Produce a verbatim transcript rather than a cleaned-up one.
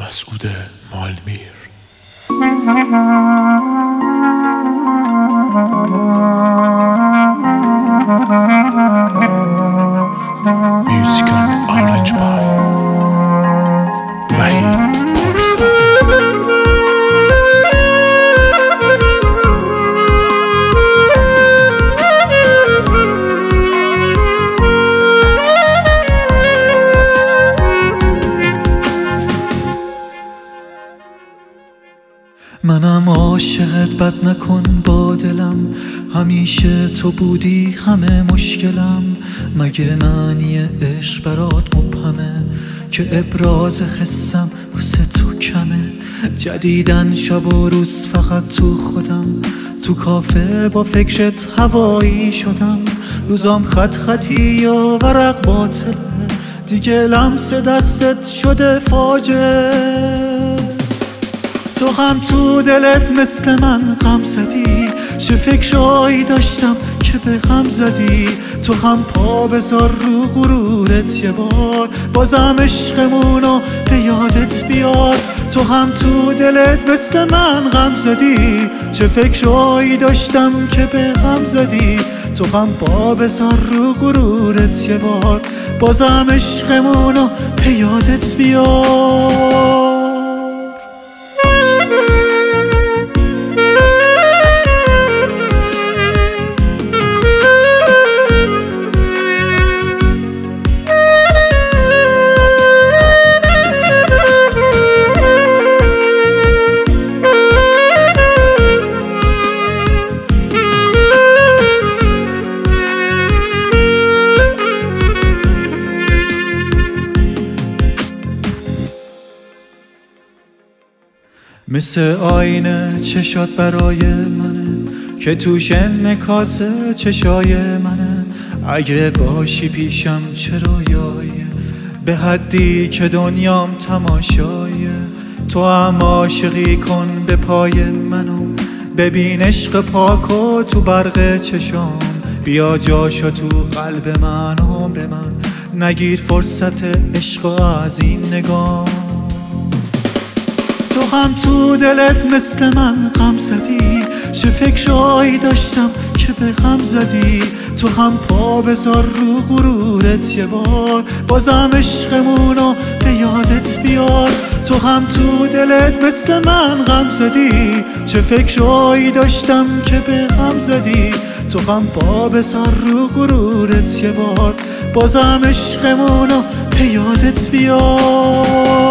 مسعود مالمیر. Music and Orange by وحید پارسا. منم عاشقت، بد نکن با دلم، همیشه تو بودی همه مشکلم. مگه معنی عشق برات مبهمه که ابراز حسم واسه تو کمه؟ جدیدن شب و روز فقط تو خودم، تو کافه با فکرت هوایی شدم. روزام خط خطی یا ورق باطله، دیگه لمس دستت شده فاجعه. تو هم تو دلت مثل من غم زدی، چه فکرایی داشتم که به هم زدی. تو هم پا بذار رو غرورت یه بار، بازم عشقمونو به یادت بیار. تو هم تو دلت مثل من غم زدی، چه فکرایی داشتم که به هم زدی. تو هم پا بذار رو غرورت یه بار، بازم عشقمونو به یادت بیار. مثل آینه چشات برای منه که توش انعکاس چشای منه. اگه باشی پیشم چه رویایه، به حدی که دنیام تماشایه. تو هم عاشقی کن به پای منو، ببین عشق پاکو تو برق چشام. بیا جاشو تو قلب من عمر من، نگیر فرصت عشق از این نگاه. تو هم تو دلت مثل من غم زدی، چه فکرایی داشتم که به هم زدی. تو هم پا بذار رو غرورت یه بار، بازم عشقمونو به یادت بیار. تو هم تو دلت مثل من غم زدی، چه فکرایی داشتم که به هم زدی. تو هم پا بذار رو غرورت یه بار، بازم عشقمونو به یادت بیار.